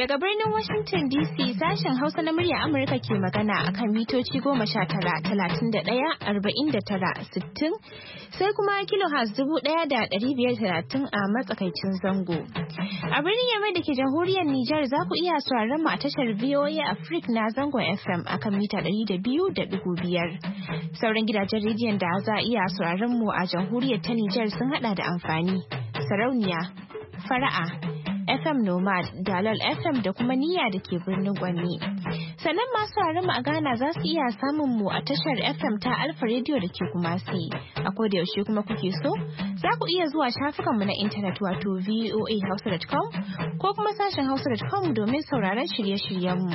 Daga birnin Washington DC sashen Hausa na murya Amurka ke magana akan mitoci 19, 31, 49, 60 sai kuma kilohertz 1,530 a matsakaicin zango. A birnin Yamai da ke jamhuriyar Nijar za ku iya sauraron mu a tashar VOA Africa na zangon FM akan mita 200.5. Sauran gidajen rediyon da za a iya sauraron mu a jamhuriyar ta Nijar sun hada da amfani, sarauniya, fara'a, FM Nomad, Dalal FM da kuma Niyya da ke birnin Gwanni. Sannan masu sauraron mu a Ghana za su iya samun mu a tashar FM ta Alfa Radio da ke Kumasi. A koda yaushe kuma kuke so, za ku iya zuwa shafukan mu na intanet wato voahausa.com ko kuma sashen hausa.com domin sauraron shirye-shiryen mu.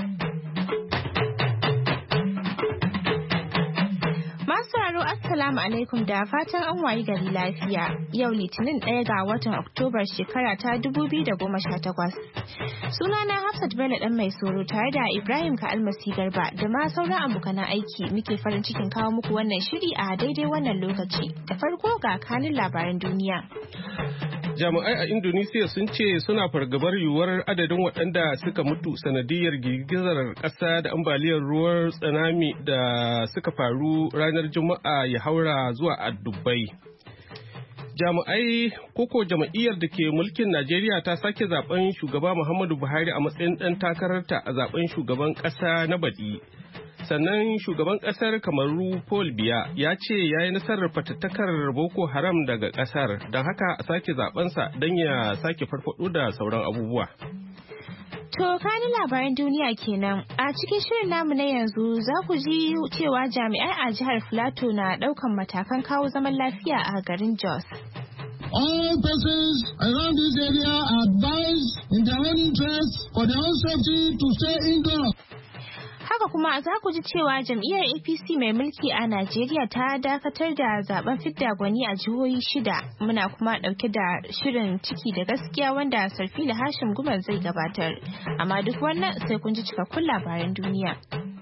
Assalamu alaikum da fatan an wayi gari lafiya. Yau Litinin 1 ga watan Oktobar shekara ta 2018. Sunana Hafsat Bello dan mai soro tare da Ibrahim Ka'almasi Garba da ma sauran abokan aiki muke farin cikin kawo muku wannan shiri a daidai wannan lokaci. Da farko ga kanin labaran duniya. Jami'ai a Indonesia sun ce suna fargabar yiwuwar adadin waɗanda suka mutu sanadiyar girgizar ƙasa da ambaliyar ruwan tsunami da suka faru ranar Juma'a ya haura zuwa a Dubai. Jami'ai koko jama'iyyar da ke mulkin Najeriya ta sake zaben shugaba Muhammadu Buhari a matsayin ɗan takararta a zaben shugaban ƙasa na baɗi. Sannan shugaban kasar Kamaru Paul Biya ya ce ya yi nasarar fatattakar Boko Haram daga kasar, don haka a sake zabensa don ya sake farfado da sauran abubuwa. To kanin labaran duniya kenan. A cikin shirin namu na yanzu za ku ji cewa jami'ai a jihar Filato na daukan matakan kawo zaman lafiya a garin Jos. All persons around this area are advised in their own interest for their own safety to stay indoors. Haka kuma za ku ji cewa jam'iyyar APC mai mulki a Najeriya ta dakatar da zaben fidda gwani a jihohi 6. Muna kuma dauke da shirin ciki da gaskiya wanda Sarfila Hashim Gumal zai gabatar. Amma duk wannan sai kun ji cikakkun labaran duniya.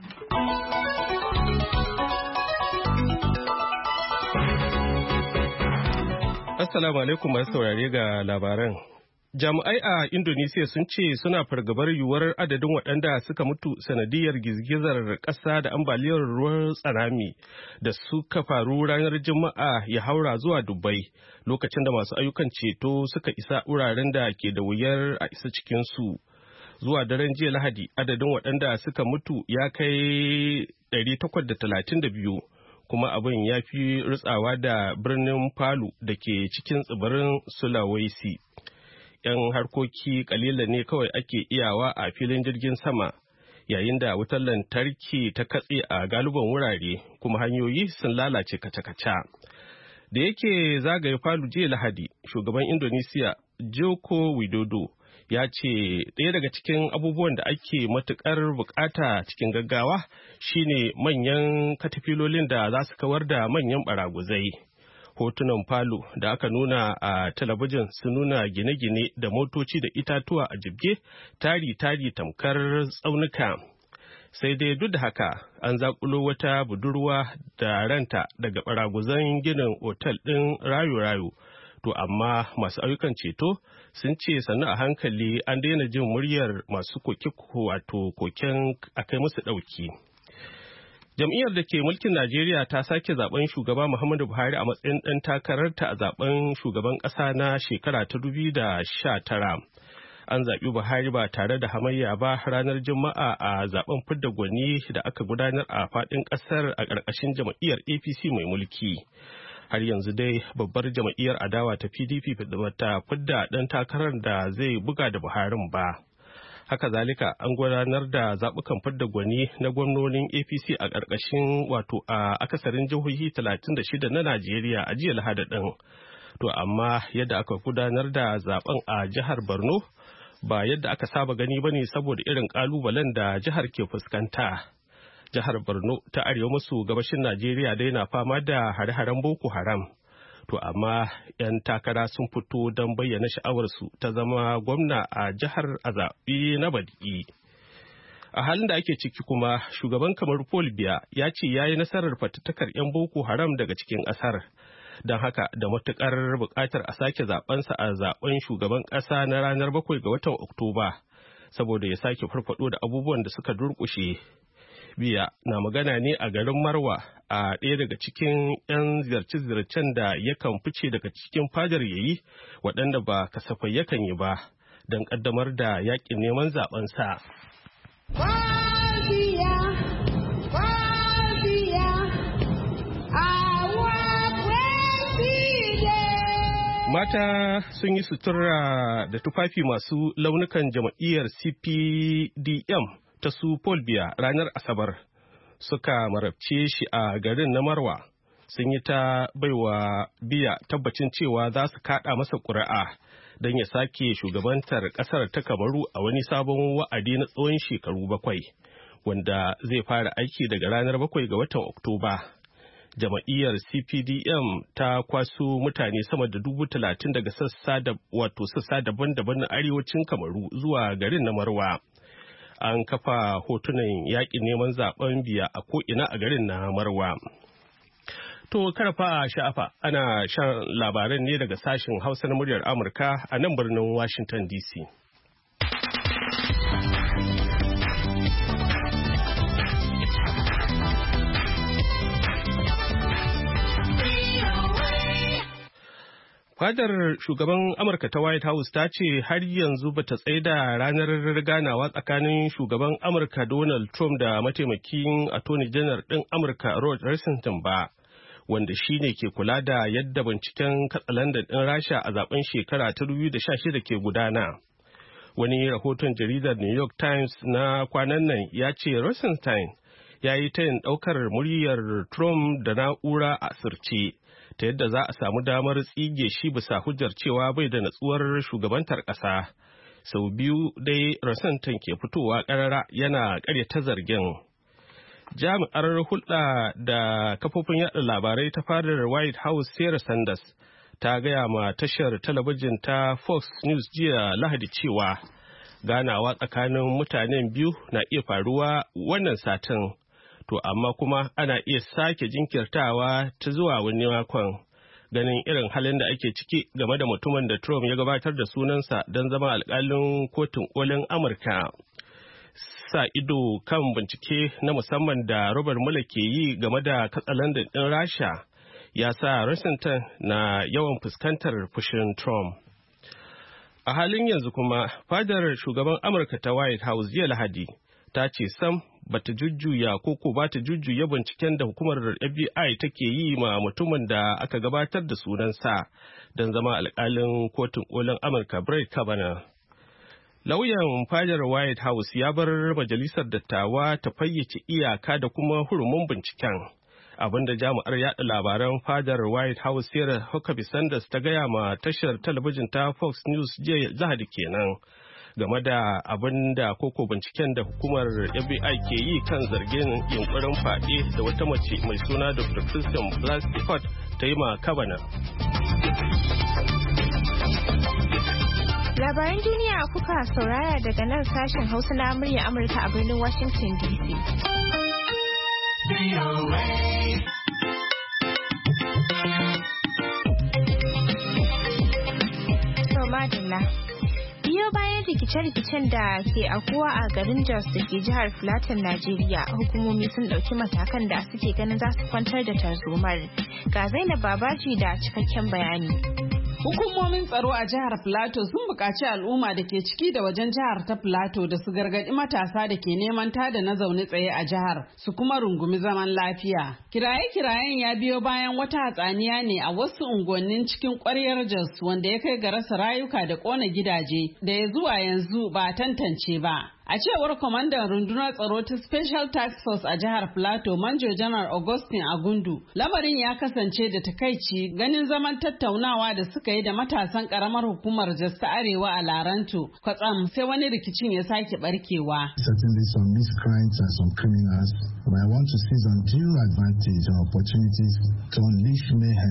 Assalamu alaikum masu saurare ga labaran. Jami'ai a Indonesia sun ce suna fargabar yiwuwar adadin waɗanda suka mutu sanadiyar girgizar ƙasa da ambaliyar ruwan tsunami da suka faru ranar Juma'a ya haura zuwa Dubai lokacin da masu ayyukan ceto suka isa wuraren da ke da wuyar a isa cikinsu. Zuwa daren jiya Lahadi adadin waɗanda suka mutu ya kai 832 kuma abin ya fi rutsawa da birnin Palu da ke cikin tsibirin Sulawesi. 'Yan harkoki kalila ne kawai ake iyawa a filin jirgin sama yayin da wutar lantarki ta katse a galiban wurare kuma hanyoyi sun lalace kaca-kaca. Da yake zagaye Palu jiya Lahadi, shugaban Indonesia Joko Widodo ya ce ɗaya daga cikin abubuwan da ake matuƙar bukata cikin gaggawa shine manyan katafilolin da za su kawar da manyan baraguzai. Hotunan Palu da aka nuna a talabijin sun nuna gine-gine da motoci da itatuwa a jibge tari-tari tamkar tsaunuka. Sai dai duk da haka an zakulo wata budurwa da ranta daga baraguzan ginin otal ɗin rayu-rayu. To amma masu ayyukan ceto sun ce sannu a hankali an daina jin muryar masu koken a kai musu ɗauki. Jam'iyyar da ke mulkin Najeriya ta sake zaben shugaba Muhammadu Buhari a matsayin ɗan takararta a zaben shugaban ƙasa na shekara ta 2019. An zaɓi Buhari ba tare da hamayya ba ranar Juma'a a zaben fidda gwani da aka gudanar a faɗin ƙasar a ƙarƙashin jam'iyyar APC mai mulki. Har yanzu dai babbar jam'iyyar adawa ta PDP ta fidda ɗan takarar da zai buga da Buharin ba. Haka zalika an gudanar da zaɓukan fidda gwani na gwamnonin APC a ƙarƙashin a akasarin jihohi 36 na Najeriya a jiya Lahadi ɗin. To amma yadda aka gudanar da zaben a jihar Borno ba yadda aka saba gani bane saboda irin ƙalubalen da jihar ke fuskanta. Jihar Borno ta arewa maso gabashin Najeriya dai na fama da hare-haren Boko Haram. To amma 'yan takara sun fito don bayyana sha'awarsu ta zama gwamna a jihar a zaɓe na baɗi. A halin da ake ciki kuma shugaban kamar Paul Biya ya ce ya yi nasarar fatattakar 'yan Boko Haram daga cikin ƙasar. Don haka da matuƙar buƙatar a sake zaɓensa a zaɓen shugaban ƙasa na ranar 7 ga watan Oktoba. saboda ya sake farfado da abubuwan da suka durƙushe. Biya na magana ne a garin Marwa a ɗaya daga cikin 'yan ziyarce-ziyarcen da yakan fice daga cikin fadar yayi waɗanda ba kasafai yakan yi ba don ƙaddamar da yaƙin neman zaɓensa. Mata sun yi sutura da tufafi masu launukan jam'iyyar CPDM ta su Paul Biya ranar Asabar suka marabce shi a garin na Marwa, sun yi ta baiwa Biya tabbacin cewa za su kaɗa masa ƙuri'a don ya sake shugabantar ƙasar ta Kamaru a wani sabon wa'adi na tsawon shekaru 7 wanda zai fara aiki daga ranar 7 ga watan Oktoba. Jama'iyyar CPDM ta kwaso mutane sama da 30,000 daga sassa daban-daban na arewacin Kamaru zuwa garin na Marwa. An kafa hotunan yaƙin neman zaben Biya a ko'ina a garin na Marwa. To karfa sha'afa ana shan labaran ne daga sashen Hausa na muryar Amurka a nan birnin Washington DC. Fadar shugaban Amurka ta White House ta ce har yanzu bata tsaida ranar ganawa tsakanin shugaban Amurka Donald Trump da mataimakin Attorney General ɗin Amurka Rod Rosenstein ba, wanda shine ke kula da yadda binciken katsalandan ɗin Rasha a zaben shekara ta 2016 ke gudana. Wani rahoton jaridar New York Times na kwanan nan ya ce Rosenstein ya yi tayin ɗaukar muryar Trump da na'ura a asirce, ta yadda za a samu damar tsige shi bisa hujjar cewa bai da natsuwar shugabantar ƙasa. Sau biyu dai Rosenstein ke fitowa ƙarara yana ƙaryata zargin. Jami'ar hulɗa da kafofin yaɗa labarai ta fadar White House Sarah Sanders ta gaya ma tashar talabijin ta Fox News jiya Lahadi cewa ganawa tsakanin mutanen biyu na iya faruwa wannan satin. To amma kuma ana iya sake jinkirtawa ta zuwa wani makon ganin irin halin da ake ciki game da mutumin da Trump ya gabatar da sunansa don zama alƙalin kotun kolin Amurka. Sa ido kan bincike na musamman da Robert Mueller ke yi game da katsalandan ɗin Rasha ya sa Rosenstein na yawan fuskantar fushin Trump. A halin yanzu kuma fadar shugaban Amurka ta White House jiya Lahadi ta ce sam bata jujjuya ko bata jujjuya binciken da hukumar FBI take yi ma mutumin da aka gabatar da sunansa don zama alƙalin kotun kolin Amurka Brett Kavanaugh. Lauyan fadar White House ya bar majalisar dattawa ta fayyace iyaka da kuma hurumin binciken. Abinda jami'ar yaɗa labaran fadar White House Sarah Huckabee Sanders ta gaya ma tashar talabijin ta Fox News jiya Lahadi kenan. Game da abin da koko binciken da hukumar FBI ke yi kan zargin yunkurin fyaɗe da wata mace mai suna Dr. Christian Blasey Ford ta yi ma Kavanaugh. Labaran duniya kuka saurara daga nan sashen Hausa na murya Amurka a birnin Washington DC. Biyo bayan rikice-rikicen da ke akuwa a garin Jos da ke jihar Plateau, Najeriya, hukumomi sun ɗauki matakan da suke ganin za su kwantar da tarzomar. Ga Zainab Babaji da cikakken bayani. Hukumomin tsaro a jihar Plateau sun buƙaci al'umma da ke ciki da wajen jihar ta Plateau da su gargaɗi matasa da ke neman tada na zaune tsaye a jihar su kuma rungumi zaman lafiya. Kiraye-kirayen ya biyo bayan wata hatsaniya ne a wasu unguwannin cikin ƙwaryar Jos wanda ya kai ga rasa rayuka da ƙona gidaje da ya zuwa yanzu ba a tantance ba. A cewar kwamandan rundunar tsaro ta Special Task Force a jihar Plateau, Manjo Janar Augustine Agundu, lamarin ya kasance da takaici ganin zaman tattaunawa da suka yi da matasan karamar hukumar Jos ta Arewa a Laranto, kwatsam sai wani rikicin ya sake barkewa. Certainly some miscreants and some criminals, but I want to seize undue advantage and opportunities to unleash mayhem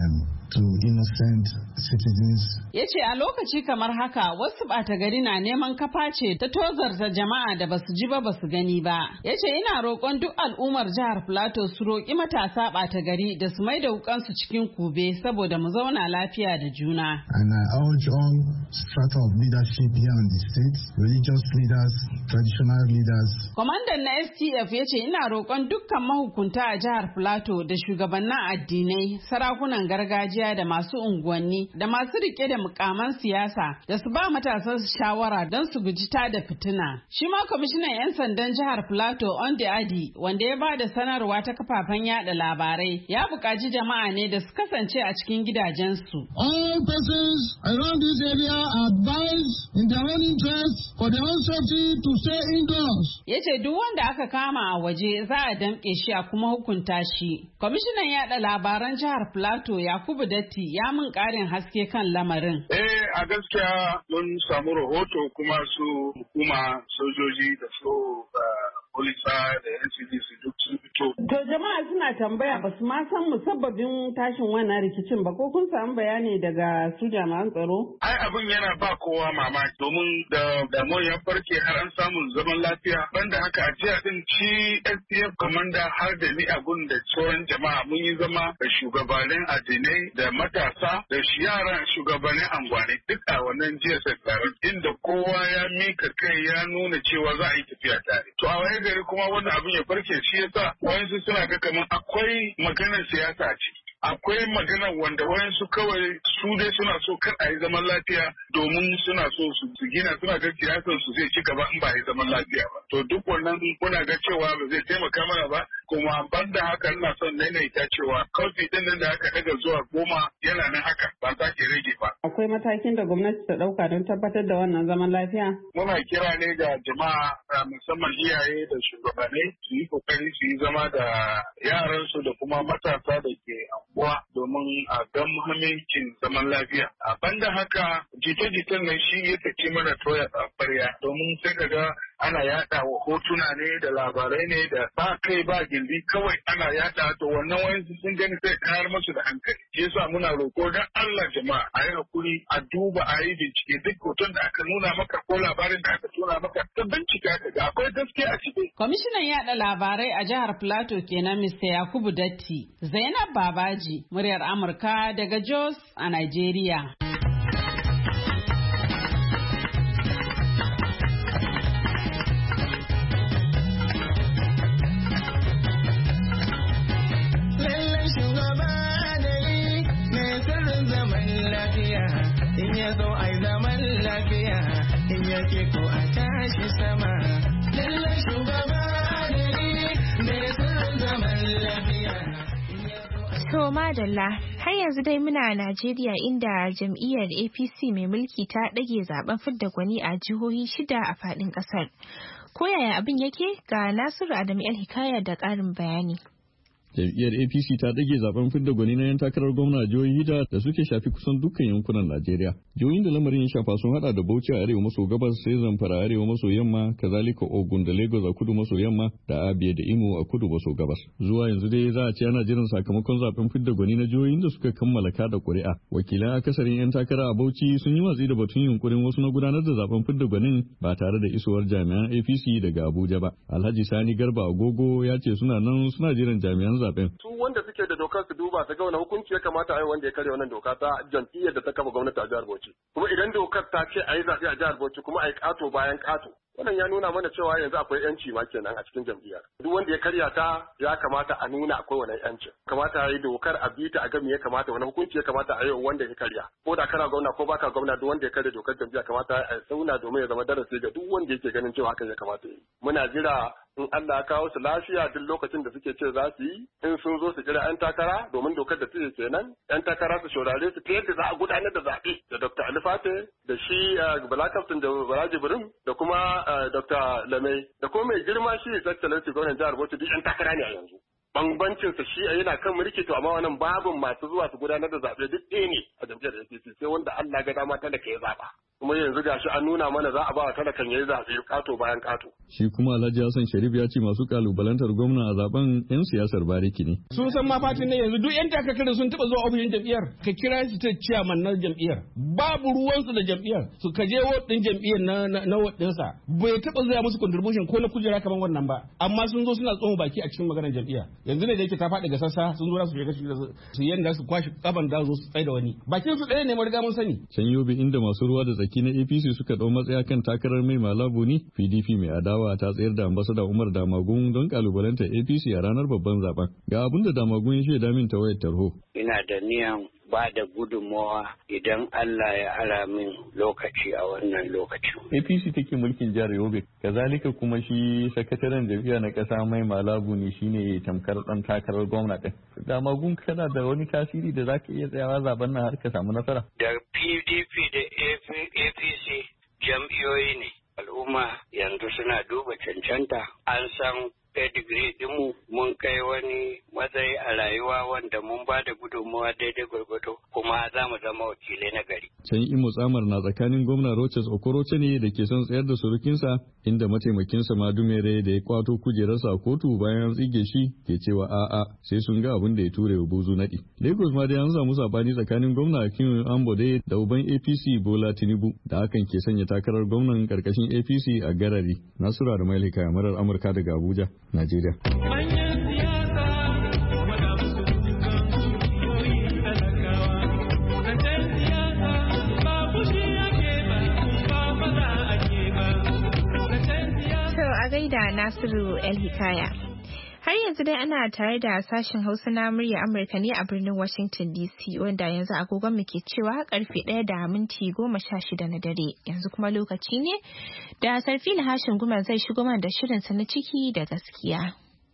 to innocent citizens. Ya ce a lokaci kamar haka wasu ɓata gari na neman kafa ce ta tozarta jama'a da basu ji ba basu gani ba. Ya ce ina roƙon duk al'ummar jihar Plateau su roƙi matasa ɓata gari da su mai da wukansu cikin kube saboda mu zauna lafiya da juna. And I urge all strata of leadership here in the state, religious leaders, traditional leaders. Kwamandan na STF ya ce ina roƙon dukkan mahukunta a jihar Plateau da shugabannin addinai, sarakunan gargajiya da masu unguwanni da masu rike da mukaman siyasa da su ba matasan shawara don su guji da fitina. Shi ma kwamishinan 'yan sandan jihar Plateau Ondi Adi wanda ya ba da sanarwa ta kafafen yada labarai ya buƙaci jama'a ne da su kasance a cikin gidajensu. All persons around this area are advised in their own interest for their own safety to stay indoors. Ya ce duk wanda aka kama a waje za a damƙe shi a kuma hukunta shi. Kwamishinan yada labaran jihar Plateau Yakubu Datti ya mun ƙarin haske kan lamarin. A gaskiya mun samu rahoto kuma su hukuma sojoji da su polisa da NCDC duk sun fito. To jama'a suna tambaya ba su ma san musabbabin tashin wannan rikicin ba ko kun samu bayani daga su jami'an tsaro? Ai abin yana ba kowa mamaki domin da damuwar ya farke har an samu zaman lafiya. Banda haka a jiya din shi STF commander har da ni abun da sauran jama'a mun yi zama da shugabannin addinai da matasa da yaran shugabannin angwane duk a wannan GSF taron inda kowa ya mika kai ya nuna cewa za a yi tafiya tare. To a waye gari kuma wannan abin ya farke shi yasa wayansu suna ga kamar akwai maganar siyasa a ciki. Akwai magana wanda wayansu kawai su dai suna so kar a yi zaman lafiya domin suna so su gina suna ga siyasar su zai ci gaba in ba a yi zaman lafiya ba. To duk wannan muna ga cewa ba zai taimaka mana ba kuma banda haka ina son naimaita cewa kofi din nan da aka daga zuwa 10 yana nan haka ba za ki rage ba. Akwai matakin da gwamnati ta dauka don tabbatar da wannan zaman lafiya? Muna kira ne ga jama'a musamman iyaye da shugabanni su yi kokari su yi zama da yaransu da kuma matasa da ke domin a ga muhimmancin zaman lafiya. A banda haka jita-jitan nan shi ya saki mana toya ƙwarya domin sai ka ga ana yada wa hotuna ne da labarai ne da ba kai ba gindi kawai ana yada to wannan wayansu sun gani sai kayar musu da hankali. Shi yasa muna roko dan Allah jama'a a yi hakuri a duba a yi bincike duk hoton da aka nuna maka ko labarin da aka tona maka ta bincika ka ga akwai gaskiya a ciki. Kwamishinan yada labarai a jihar Plateau kenan Mr. Yakubu Datti. Zainab Babaji, muryar Amurka daga Jos a Nigeria. In ya zo ai zaman lafiya, in ya ke ko a tashi sama. Lallai shugaba ne mai sirrin zaman lafiya. To madalla, har yanzu dai muna Najeriya inda jam'iyyar APC mai mulki ta ɗage zaben fidda gwani a jihohi 6 a faɗin ƙasar. Ko yaya abin yake ga Nasiru Adamu El Hikaya da ƙarin bayani. Jam'iyyar APC ta dage zaben fidda gwani na 'yan takarar gwamna jihohi da suke shafi kusan dukkan yankunan Najeriya. Jihohin da lamarin ya shafa sun hada da Bauchi a arewa maso gabas, sai Zamfara a arewa maso yamma, kazalika Ogun da Lagos a kudu maso yamma da Abia da Imo a kudu maso gabas. Zuwa yanzu dai za a ce ana jiran sakamakon zaben fidda gwani na jihohin da suka kammala kada ƙuri'a. Wakilan akasarin 'yan takara a Bauchi sun yi watsi da batun yunkurin wasu na gudanar da zaben fidda gwanin ba tare da isowar jami'an APC daga Abuja ba. Alhaji Sani Garba Agogo ya ce suna nan suna jiran jami'an zaben. Su wanda suke da dokar su duba su ga wani hukunci ya kamata a yi wanda ya karya wannan doka ta jam'iyyar da ta kafa gwamnati a jihar Bauchi. Kuma idan dokar ta ce a yi zaɓe a jihar Bauchi kuma a yi ƙato bayan ƙato. Wannan ya nuna mana cewa yanzu akwai yanci ma kenan a cikin jam'iyyar. Duk wanda ya karya ta ya kamata a nuna akwai wannan yancin. Kamata a yi dokar a bita a ga me ya kamata wani hukunci ya kamata a yi wanda ya karya. Ko da kana gwamna ko baka gwamna duk wanda ya karya dokar jam'iyya kamata a sauna domin ya zama darasi ga duk wanda yake ganin cewa hakan ya kamata yi. Muna jira in Allah ya kawo su lafiya duk lokacin da suke ce za su yi in sun zo su kira 'yan takara domin dokar da take kenan 'yan takara su shaurare su ta yadda za a gudanar da zaɓe da Dr. Ali Fate da shi Bala Kaftin da Bala Jibrin da kuma Dr. Lamai da kuma mai girma shi Excellency gwamnan jihar Bauchi duk 'yan takara ne a yanzu. Bambancinsa shi yana kan mulki to amma wannan babin masu zuwa su gudanar da zaɓe duk ɗaya ne a jam'iyyar APC sai wanda Allah ga dama talaka ya zaɓa. kuma yanzu gashi an nuna mana za a ba talakan yayi zaɓe ƙato bayan ƙato. Shi kuma Alhaji Hassan Sharif ya ce masu kalubalantar gwamna a zaben 'yan siyasar bariki ne. Sun san ma fatin ne yanzu duk 'yan takakarar sun taɓa zuwa ofishin jam'iyyar ka kira su ta ciyaman na jam'iyyar babu ruwansu da jam'iyyar su ka je ward ɗin jam'iyyar na ward ɗinsa bai taɓa zuwa musu contribution ko na kujera kamar wannan ba amma sun zo suna tsohon baki a cikin maganar jam'iyya yanzu ne da yake ta faɗi ga sassa sun zo su shiga su yanda su kwashi kaban da zo su tsaye da wani bakin su ɗaya ne mu riga mun sani. Can Yobe inda masu ruwa da tsaki na APC suka ɗau matsaya kan takarar mai malabu ne PDP mai adawa ta tsayar da ambasada Umar Damagun don kalubalantar APC a ranar babban zaben. Ga abin da Damagun ya shaida min ta wayar tarho. Ina da niyan ba da gudunmawa idan Allah ya ara min lokaci a wannan lokacin. APC take mulkin jihar Yobe, kazalika kuma shi sakataren jam'iyya na ƙasa mai malabu ne shine tamkar ɗan takarar gwamna ɗin. Damagun kana da wani tasiri da zaka iya tsayawa zaben nan har ka samu nasara? Da PDP da APC jam'iyyoyi ne. Al'umma yanzu suna duba cancanta an san pedigree dinmu mun kai wani matsayi a rayuwa wanda mun ba da gudunmawa daidai gwargwado kuma za mu zama wakilai na gari. Can Imo Tsamar na tsakanin gwamna Rochas Okorocha ne da ke son tsayar da surukinsa inda mataimakinsa Madumere da ya kwato kujerarsa a kotu bayan tsige shi ke cewa a'a sai sun ga abin da ya ture wa buzu naɗi. Lagos ma dai an samu sabani tsakanin gwamna Akin Ambode da uban APC Bola Tinubu da hakan ke sanya takarar gwamnan karkashin APC a garari. Nasura da Mailika Marar Amurka daga Abuja, Najeriya. gaida Nasiru El Hikaya. Har yanzu dai ana tare da sashen Hausa na murya Amurka ne a birnin Washington DC wanda yanzu agogon mu ke cewa karfe 1:16 na dare. Yanzu kuma lokaci ne da Sarfila Hashin Gumar zai shigo mana da shirinsa na ciki da gaskiya.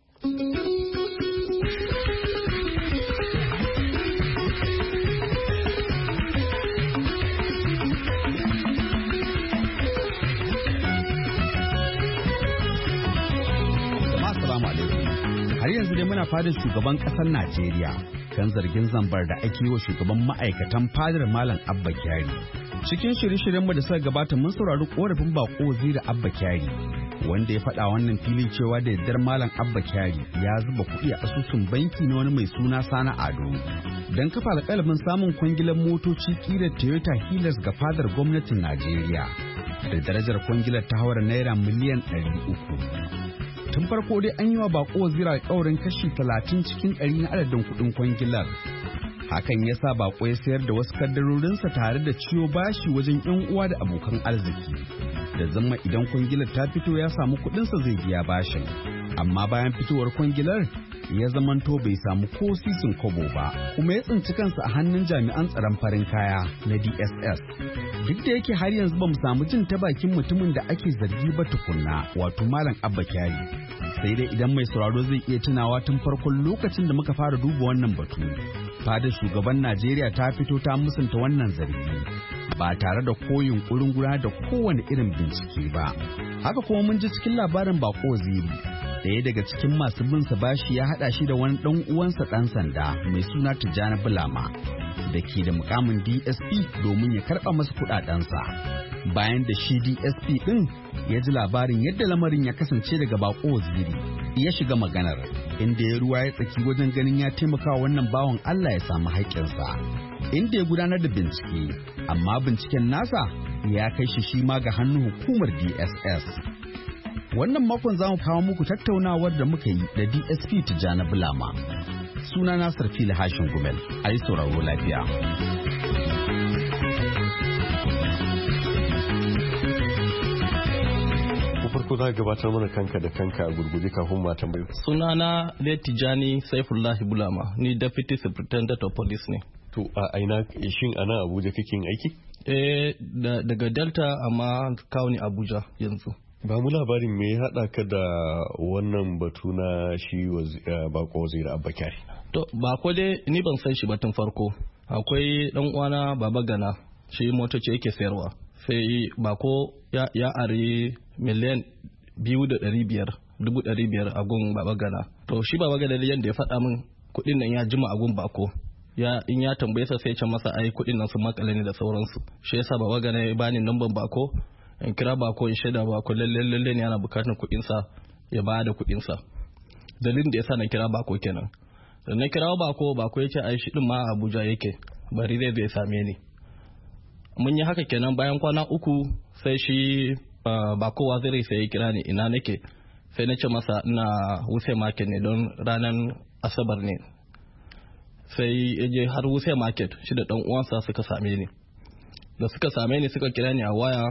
Har yanzu dai muna fadar shugaban ƙasar Najeriya kan zargin zambar da ake yi wa shugaban ma'aikatan fadar Malam Abba Kyari. Cikin shirye-shiryenmu da suka gabata mun saurari korafin bako Waziri Abba Kyari wanda ya faɗa wannan fili cewa da yardar Malam Abba Kyari ya zuba kuɗi a asusun banki na wani mai suna Sana Ado don kafa alƙalamin samun kwangilar motoci ƙirar Toyota Hilux ga fadar gwamnatin Najeriya da darajar kwangilar ta haura naira miliyan 300. Tun farko dai an yi wa bako Waziri alƙawarin kashi 30 cikin 100 na adadin kuɗin kwangilar. Hakan ya sa bako ya sayar da wasu kaddarorinsa tare da ciwo bashi wajen 'yan uwa da abokan arziki. Da zama idan kwangilar ta fito ya samu kuɗinsa zai biya bashin. Amma bayan fitowar kwangilar ya zamanto bai samu ko sisin kobo ba, kuma ya tsinci kansa a hannun jami'an tsaron farin kaya na DSS. Duk da yake har yanzu ba mu samu jin ta bakin mutumin da ake zargi ba tukunna, wato Malam Abba Kyari. Sai dai idan mai sauraro zai iya tunawa tun farkon lokacin da muka fara duba wannan batu. Fadar shugaban Najeriya ta fito ta musanta wannan zargi ba tare da koyin kurin gudanar da kowane irin bincike ba. Haka kuma mun ji cikin labarin bako Waziri ɗaya daga cikin masu bin sa bashi ya haɗa shi da wani ɗan uwansa ɗan sanda mai suna Tijjani Bulama da ke da mukamin DSP domin ya karɓa masa kuɗaɗensa. Bayan da shi DSP ɗin ya ji labarin yadda lamarin ya kasance daga bako Waziri ya shiga maganar inda ya ruwa ya tsaki wajen ganin ya taimaka wannan bawan Allah ya samu haƙƙinsa. Inda ya gudanar da bincike amma binciken nasa ya kai shi ma ga hannun hukumar DSS. Wannan makon za mu kawo muku tattaunawar da muka yi da DSP Tijjani Bulama. Suna na Sarfila Hashin Gumel, a yi sauraro lafiya. Farko za ka gabatar mana kanka da kanka a gurguje kafin ma tambayi. Suna na Tijjani Saifullahi Bulama, ni Deputy Superintendent of Police ne. To a aina shin ana Abuja kake aiki? Daga Delta amma kawo ni Abuja yanzu. Ba mu labarin me ya haɗa ka da wannan batu na shi bako Waziri Abba Kyari? To bako dai ni ban san shi ba tun farko. Akwai dan uwana Baba Gana, shi motoci yake sayarwa. Sai bako ya are miliyan 2,500 a gun Baba Gana. To shi Baba Gana yadda ya faɗa min kuɗin nan ya jima a gun bako. in ya tambaye sa sai ce masa ai kuɗin nan sun makale ne da sauransu. Shi yasa baba gana ya bani namban bako in kira bako in shaida bako lalle ne yana bukatar kuɗin sa ya ba da kuɗin sa. Dalilin da yasa na kira bako kenan. Da na kira bako ya ce ai shi din ma Abuja yake bari zai same ni. Mun yi haka kenan bayan kwana 3 sai shi bako waziri sai ya kira ni ina nake sai na ce masa ina Wuse Market ne don ranar Asabar ne. Sai ya je har Wuse Market shi da dan uwansa suka same ni. Da suka same ni suka kira ni a waya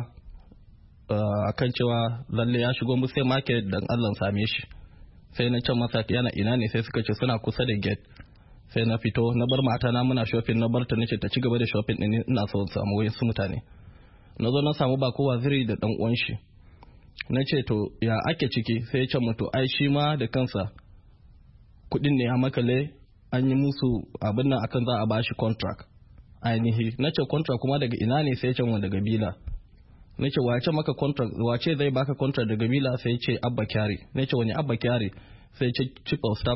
akan cewa lalle ya shigo Wuse Market dan Allah same shi. Sai na ce masa yana ina ne sai suka ce suna kusa da gate. Sai na fito na bar mata na muna shopping na bar ta nace ta ci gaba da shopping din ina so samu wayan su mutane. Na zo na samu bako waziri da dan uwan shi. Na ce to ya ake ciki sai ya ce mutu ai shi ma da kansa kudin ne ya makale an yi musu abin nan akan za a bashi contract ainihi. Na ce contract kuma daga ina ne sai ya ce mu daga Bila. Na ce wace maka contract wace zai baka contract daga Bila sai ya ce Abba Kyari. Na ce wani Abba Kyari sai ya ce chief of staff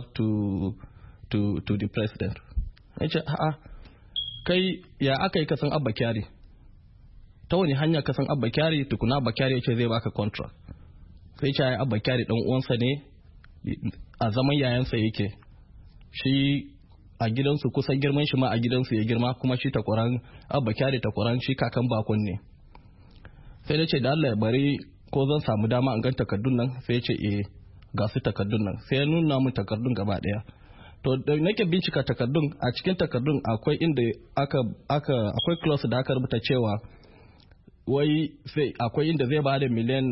to the president. Na ce a'a kai ya aka yi kasan Abba Kyari ta wani hanya kasan Abba Kyari tukuna Abba Kyari ya ce zai baka contract. Sai ce ai Abba Kyari dan uwansa ne a zaman yayansa yake shi a gidansu kusan girman shi ma a gidansu ya girma kuma shi takwaran Abba Kyari takwaran shi kakan bakon ne. Sai da ce da Allah ya bari ko zan samu dama an gan takardun nan sai ya ce ga su takardun nan sai ya nuna mun takardun gaba daya. To da nake bincika takardun a cikin takardun akwai inda akwai clause da aka rubuta cewa wai sai akwai inda zai bada miliyan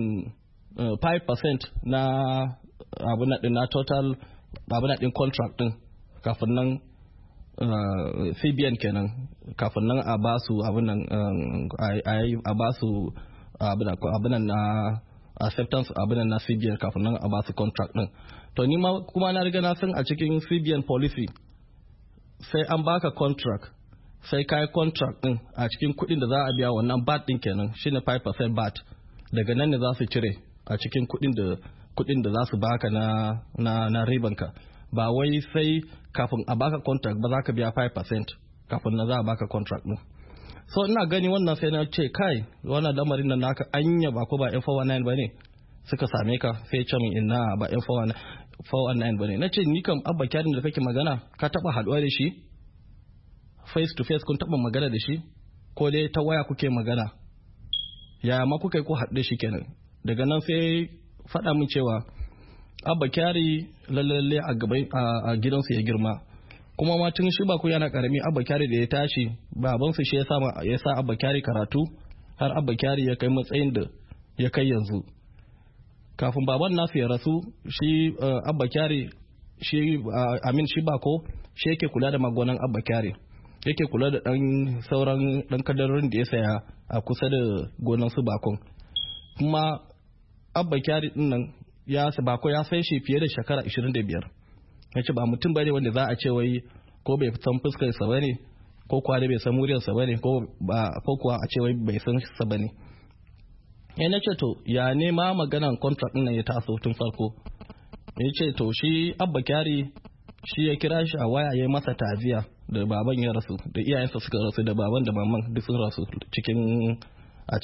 5% na abun din na total abun din contract din kafin nan CBN kenan kafin nan a basu abun nan a basu abun nan na acceptance abun nan na CBN kafin nan a basu contract din. To ni ma kuma na riga na san a cikin CBN policy sai an baka contract sai kai contract din a cikin kuɗin da za a biya wannan VAT din kenan shine 5% VAT daga nan ne za su cire a cikin kuɗin da za su baka na ribanka ba wai sai kafin a baka contract ba za ka biya 5% kafin na za a baka contract din. So ina gani wannan sai na ce kai wannan lamarin nan naka anya ba ko ba F419 bane suka same ka sai ce min ina ba F419 bane. Na ce ni kam Abba Kyari da kake magana ka taba haduwa da shi face to face kun taba magana da shi ko dai ta waya kuke magana ya ma kuka ko haɗu da shi kenan. Daga nan sai faɗa min cewa Abba Kyari lalle a gidansu ya girma kuma ma tun shi ba ku yana karami Abba Kyari da ya tashi babansu shi ya sa Abba Kyari karatu har Abba Kyari ya kai matsayin da ya kai yanzu. Kafin baban nasu ya rasu shi Abba Kyari shi Amin shi bako shi yake kula da magonan Abba Kyari yake kula da sauran dan kadarorin da ya saya a kusa da gonan su bakon. Kuma Abba Kyari din nan bako ya sai shi fiye da shekara 25. Yace ba mutum bane wanda za a ce wai ko bai san fuskar sa bane ko kuwa bai san muryar sa bane ko kuwa a ce wai bai san sa bane. Na ce to ya ne ma maganan contract din nan ya taso tun farko. Ya ce to shi Abba Kyari shi ya kira shi a waya ya masa taziya da baban ya rasu da iyayensa suka rasu da baban da maman duk sun rasu a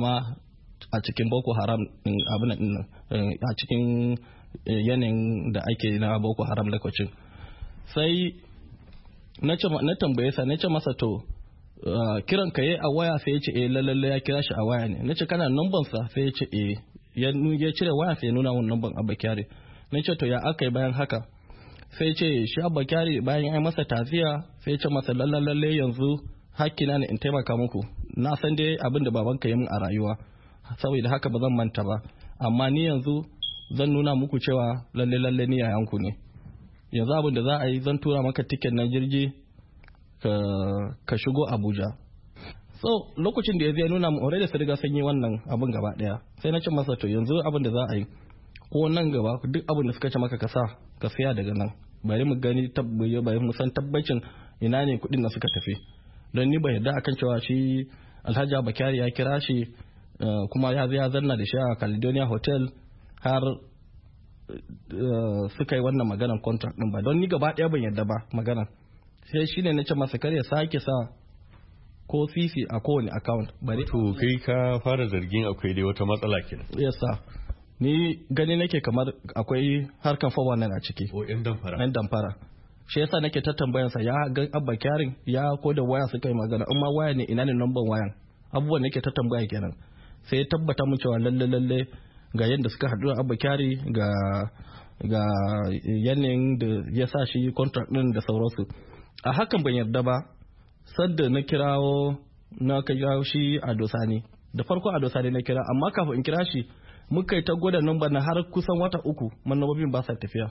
cikin Boko Haram din abin nan a cikin yanayin da ake na Boko Haram lokacin. Sai na tambaye sa na ce masa to kiran ka a waya sai ya ce lalle ya kira shi a waya ne. Na ce kana numban sa sai ya ce ya cire waya sai ya nuna mun numban Abba Kyari. Na ce to ya aka yi bayan haka sai ce shi Abba Kyari bayan ya masa tafiya sai ce masa lalle yanzu hakkina ne in taimaka muku na san dai abin da babanka ya min a rayuwa saboda haka ba zan manta ba amma ni yanzu zan nuna muku cewa lalle ni yayanku ne yanzu abin da za a yi zan tura maka tiket na jirgi ka shigo Abuja. So lokacin da ya zai nuna mu already sai riga sun yi wannan abin gaba daya sai na ce masa to yanzu abin da za a yi ko nan gaba duk abin da suka ce maka ka siya daga nan bari mu gani bari mu san tabbacin ina ne kudin da suka tafi don ni ba yarda akan cewa shi Alhaji Abba Kyari ya kira shi kuma ya zai zanna da shi a Caledonia Hotel har suka yi wannan maganar contract din ba don ni gaba daya ban yarda ba maganar sai shine na ce masa kar ya sake sa ko sisi a kowane account bari to kai ka fara zargin akwai dai wata matsala kenan. Yes sir. Ni gani nake kamar akwai harkan fawa nan a ciki. O yan damfara. Shi yasa nake ta tambayansa ya ga Abba Kyari ya ko da waya suka yi magana in ma waya ne ina ne number wayan. Abubuwan nake ta tambaya kenan. Sai ya tabbata mun cewa lalle ga yadda suka haɗu da Abba Kyari ga yanayin da ya sa shi contract din da sauransu. A hakan ban yarda ba. Sadda na kirawo shi a Dosani. Da farko a Dosani na kira amma kafin in kira shi muka yi ta gwada number na har kusan wata 3 manobobin ba sa tafiya.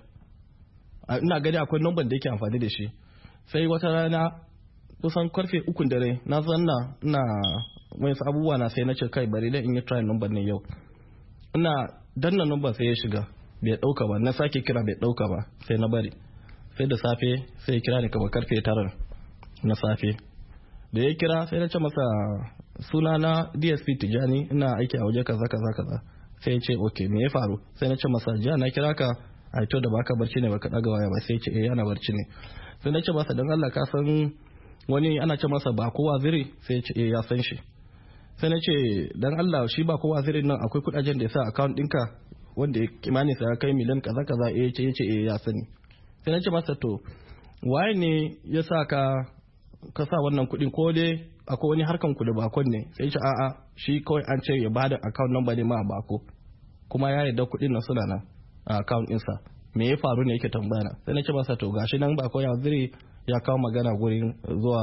Ina gani akwai number da yake amfani da shi. Sai wata rana kusan karfe 3 dare na zanna ina wani abubuwa na sai na ce kai bari dai in yi try number ne yau. Ina danna number sai ya shiga bai dauka ba, na sake kira bai dauka ba sai na bari. Sai da safe sai ya kira ni kamar karfe 9 na safe. Da ya kira sai na ce masa suna na DSP Tijani ina aiki a waje kaza. Sai ya ce okay me ya faru? Sai na ce masa jiya na kira ka a to da baka barci ne baka daga waya ba. Sai ya ce yana barci ne. Sai na ce masa dan Allah ka san wani ana ce masa ba kowa ziri? Sai ya ce ya san shi. Sai na ce dan Allah shi ba kowa zirin nan akwai kudajen da ya sa account ɗinka wanda kimanin sa ya kai miliyan kaza ya ce ya sani. Sai na ce masa to waye ne ya sa ka sa wannan kuɗin ko dai akwai wani harkan ku da bakon ne? Sai ce a'a shi kawai an ce ya bada account number ne ma a bako kuma ya yarda kuɗin na suna nan a account ɗinsa. Me ya faru ne yake tambaya? Sai na ce masa to gashi nan bako ya zire ya kawo magana gurin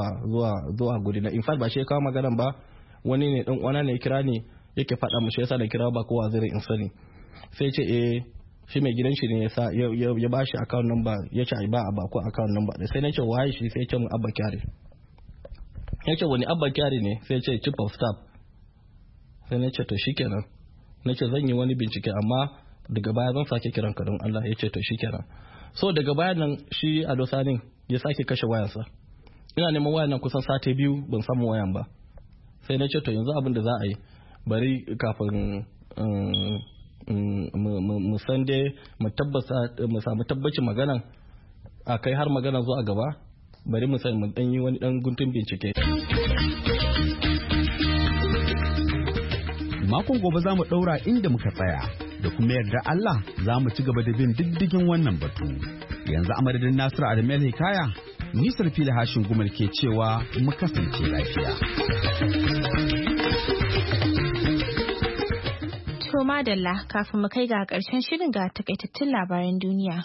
zuwa guri na. In fact ba shi ya kawo magana ba, wani ne dan uwana ne ya kira ni yake faɗa mu shi yasa da kira bako wa zire in sani. Sai ce shi mai gidan shi ne ya ba shi account number ya ce ba a bako account number. Sai na ce waye shi? Sai ya ce mu Abba Kyari. Ya ce wani Abba Kyari ne? Sai ya ce chief of staff. Sai na ce to shikenan. Na ce zan yi wani bincike amma daga baya zan sake kiran ka don Allah. Ya ce to shikenan. So daga baya nan shi Ado Sani ya sake kashe wayansa. Ina neman wayan nan kusan sati 2 ban samu wayan ba. Sai na ce to yanzu abin da za a yi bari kafin mu san dai mu samu tabbacin maganan a kai har magana zuwa gaba, bari mu san mu dan yi wani dan guntun bincike. Makon gobe za mu daura inda muka tsaya da kuma yarda Allah za mu ci gaba da bin diddigin wannan batu. Yanzu a madadin Nasiru Adamu Hikaya, ni Sarfila Hashin Gumal ke cewa mu kasance lafiya. To madalla, kafin mu kai ga ƙarshen shirin ga takaitattun labaran duniya.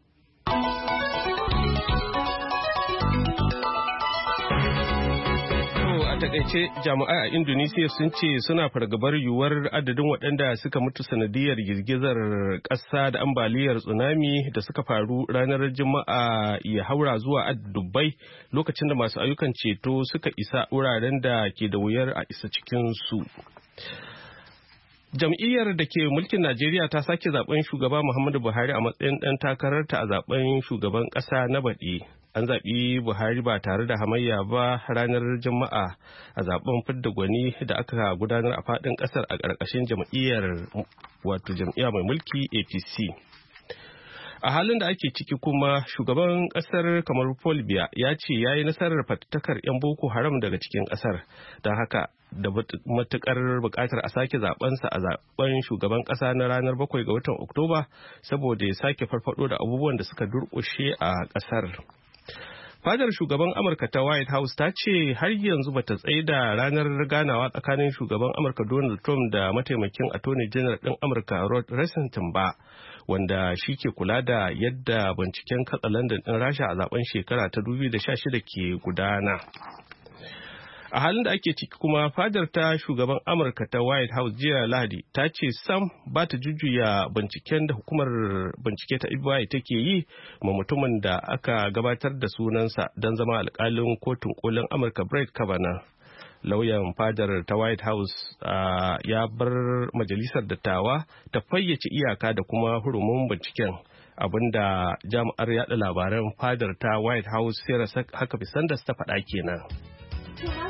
A takaice jami'ai a Indonesia sun ce suna fargabar yiwuwar adadin waɗanda suka mutu sanadiyar girgizar ƙasa da ambaliyar tsunami da suka faru ranar Juma'a ya haura zuwa Dubai lokacin da masu ayyukan ceto suka isa wuraren da ke da wuyar a isa cikinsu. Jam'iyyar da ke mulkin Najeriya ta sake zaben shugaba Muhammadu Buhari a matsayin ɗan takararta a zaben shugaban ƙasa na baɗi. An zaɓi Buhari ba tare da hamayya ba ranar Juma'a a zaben fidda gwani da aka gudanar a faɗin ƙasar a ƙarƙashin jam'iyya mai mulki APC. A halin da ake ciki kuma shugaban ƙasar kamar Paul Biya ya ce ya yi nasarar fatattakar 'yan Boko Haram daga cikin ƙasar, don haka da matuƙar buƙatar a sake zaɓensa a zaɓen shugaban ƙasa na ranar 7 ga watan Oktoba saboda ya sake farfaɗo da abubuwan da suka durƙushe a ƙasar. Fadar shugaban Amurka ta White House ta ce har yanzu bata tsaida ranar ganawa tsakanin shugaban Amurka Donald Trump da mataimakin Attorney General ɗin Amurka Rod Rosenstein ba, wanda shi ke kula da yadda binciken katsalandan ɗin Rasha a zaben shekara ta 2016 ke gudana. A halin da ake ciki kuma fadar ta shugaban Amurka ta White House jiya Lahadi ta ce sam ba ta jujjuya binciken da hukumar bincike ta FBI take yi ma mutumin da aka gabatar da sunansa don zama alkalin kotun kolin Amurka Brett Kavanaugh. Lauyan fadar ta White House ya bar majalisar dattawa ta fayyace iyaka da kuma hurumin binciken, abinda jami'ar yada labaran fadar ta White House Sarah Huckabee Sanders ta faɗa kenan.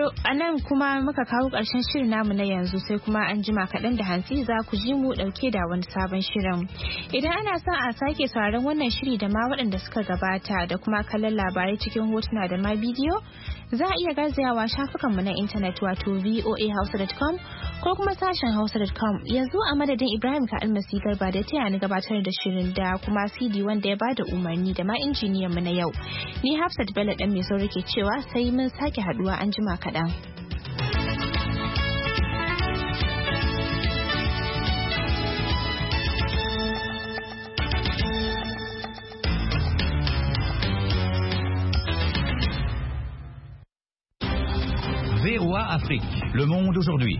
sauraro a nan kuma muka kawo ƙarshen shirin namu na yanzu sai kuma an jima kaɗan da hantsi za ku ji mu ɗauke da wani sabon shirin. Idan ana son a sake sauraron wannan shiri da ma waɗanda suka gabata da kuma kallon labarai cikin hotuna da ma bidiyo za a iya garzayawa shafukanmu na intanet wato voahausa.com ko kuma sashen hausa.com. Yanzu a madadin Ibrahim ka almasi garba da taya ni gabatar da shirin da kuma CD wanda ya bada umarni da ma injiniyanmu na yau. Ni Hafsat Bello ɗan mai sauri ke cewa sai mun sake haduwa an jima kaɗan. VOA Afrique, le monde aujourd'hui.